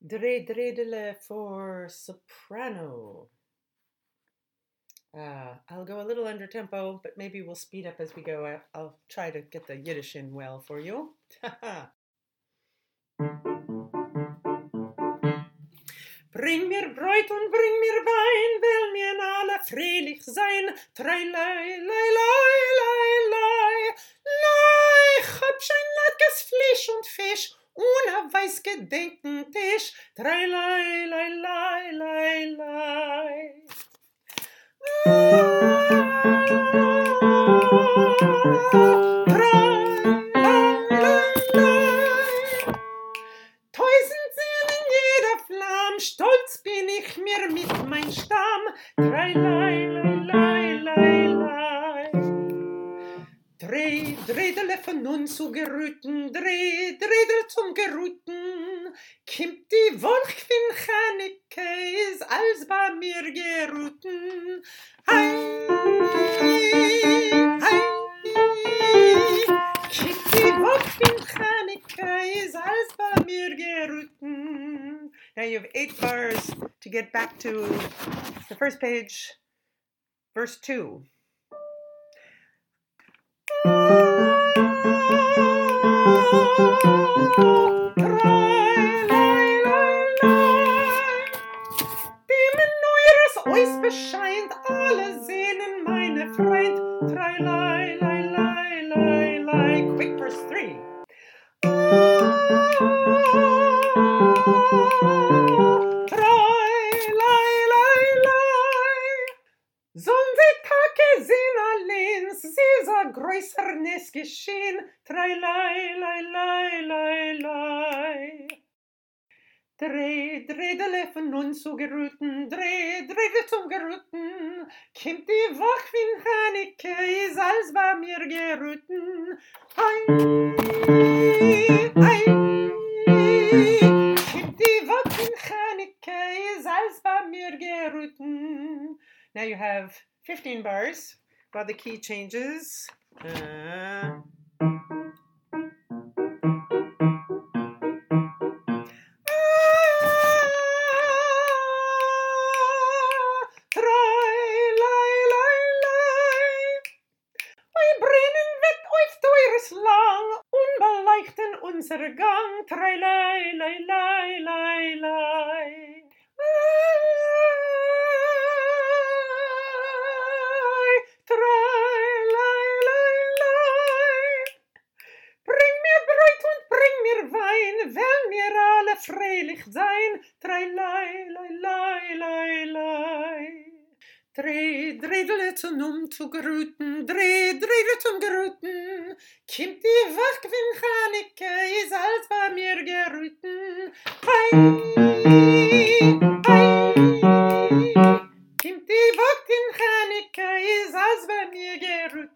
Dredele for soprano. I'll go a little under tempo, but maybe we'll speed up as we go. I'll try to get the Yiddish in well for you. Bring mir Bräut und bring mir Wein, will mir alle fröhlich sein. Trei, lei, lei, lei, lei, lei. Lei, ich hab schon leckes Fleisch und Fisch und a weiß gedenken Tisch. Trei, lei, lei, lei, lei, lei. Stolz bin ich mir mit mein Stamm. Drei, lei, lei, lei, lei. Dredele von nun zu gerüten, Dredel zum Gerüten. Kimmt die Wolch von Chaneke, is als bei mir gerüten. Hei, hei. Kimmt die Wolch von Chaneke, is als bei mir gerüten. Now you have 8 bars to get back to the first page, verse 2. Dem Neures euch bescheint, alle sehnen meine Freund. Trei, lei, lei, lei, lei, lei. Quick, verse 3. Größer Ness geschehen, drei, lei, lei, lei, lei, lei. Dredele von nun zu gerüten, Dredele zum Gerüten, kimmt die Wach wie Chaneke, is als bei mir gerüten. Hei, hei, kimmt die Wach wie Chaneke, is als bei mir gerüten. Now you have 15 bars while the key changes. Unser Gang, trei, lei, lei, lei, lei, lei. Trei, lei, lei, lei. Bring mir Bräut und bring mir Wein, will mir alle fröhlich sein. Trei, lei, lei, lei, lei, lei. Dredele zu gerüten, Dredele zum Gerüten. Kimmt die Wach wenn Chaneke, is als bei mir gerüten. Hei, hei. Kimmt die Wach wenn Chaneke, is als bei mir gerüten.